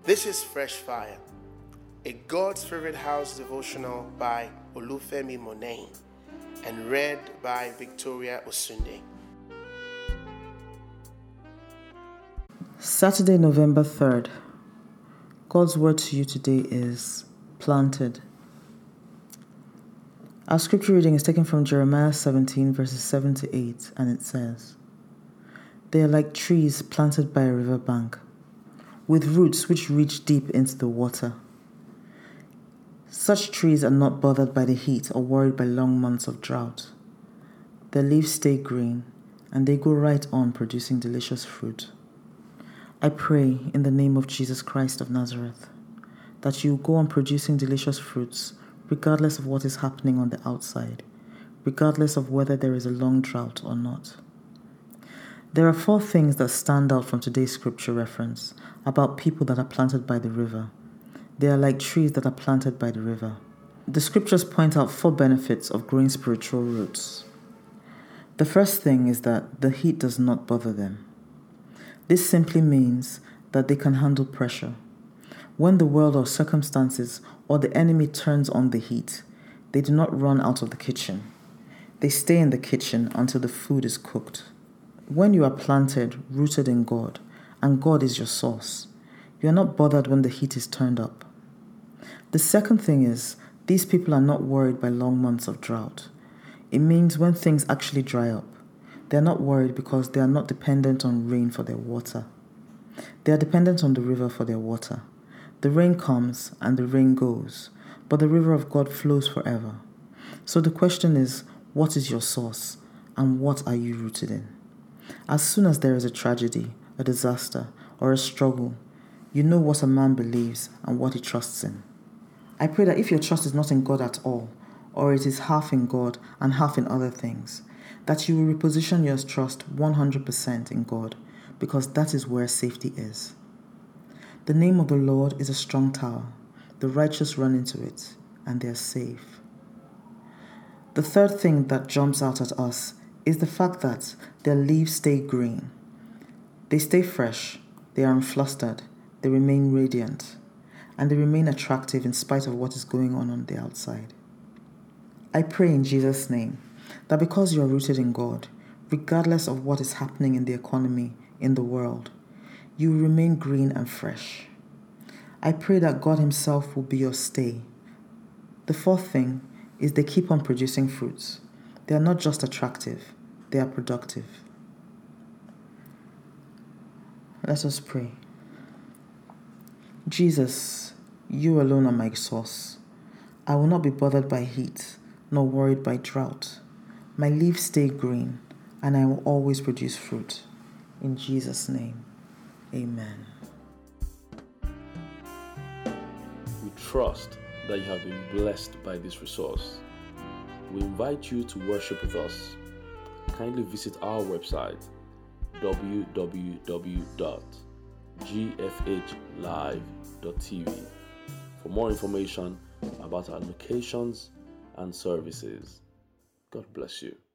This is Fresh Fire, a God's Favorite House devotional by Olufemi Monain and read by Victoria Osunde. Saturday, November 3rd. God's word to you today is planted. Our scripture reading is taken from Jeremiah 17 verses 7 to 8, and it says, "They are like trees planted by a river bank, with roots which reach deep into the water. Such trees are not bothered by the heat or worried by long months of drought. Their leaves stay green, and they go right on producing delicious fruit." I pray in the name of Jesus Christ of Nazareth that you go on producing delicious fruits regardless of what is happening on the outside, regardless of whether there is a long drought or not. There are 4 things that stand out from today's scripture reference about people that are planted by the river. They are like trees that are planted by the river. The scriptures point out 4 benefits of growing spiritual roots. The first thing is that the heat does not bother them. This simply means that they can handle pressure. When the world or circumstances or the enemy turns on the heat, they do not run out of the kitchen. They stay in the kitchen until the food is cooked. When you are planted, rooted in God, and God is your source, you are not bothered when the heat is turned up. The second thing is, these people are not worried by long months of drought. It means when things actually dry up, they are not worried because they are not dependent on rain for their water. They are dependent on the river for their water. The rain comes and the rain goes, but the river of God flows forever. So the question is, what is your source and what are you rooted in? As soon as there is a tragedy, a disaster, or a struggle, you know what a man believes and what he trusts in. I pray that if your trust is not in God at all, or it is half in God and half in other things, that you will reposition your trust 100% in God, because that is where safety is. The name of the Lord is a strong tower. The righteous run into it, and they are safe. The third thing that jumps out at us is the fact that their leaves stay green. They stay fresh, they are unflustered, they remain radiant, and they remain attractive in spite of what is going on the outside. I pray in Jesus' name that because you are rooted in God, regardless of what is happening in the economy, in the world, you will remain green and fresh. I pray that God Himself will be your stay. The fourth thing is they keep on producing fruits. They are not just attractive, they are productive. Let us pray. Jesus, you alone are my source. I will not be bothered by heat, nor worried by drought. My leaves stay green, and I will always produce fruit. In Jesus' name, amen. We trust that you have been blessed by this resource. We invite you to worship with us. Kindly visit our website www.gfhlive.tv for more information about our locations and services. God bless you.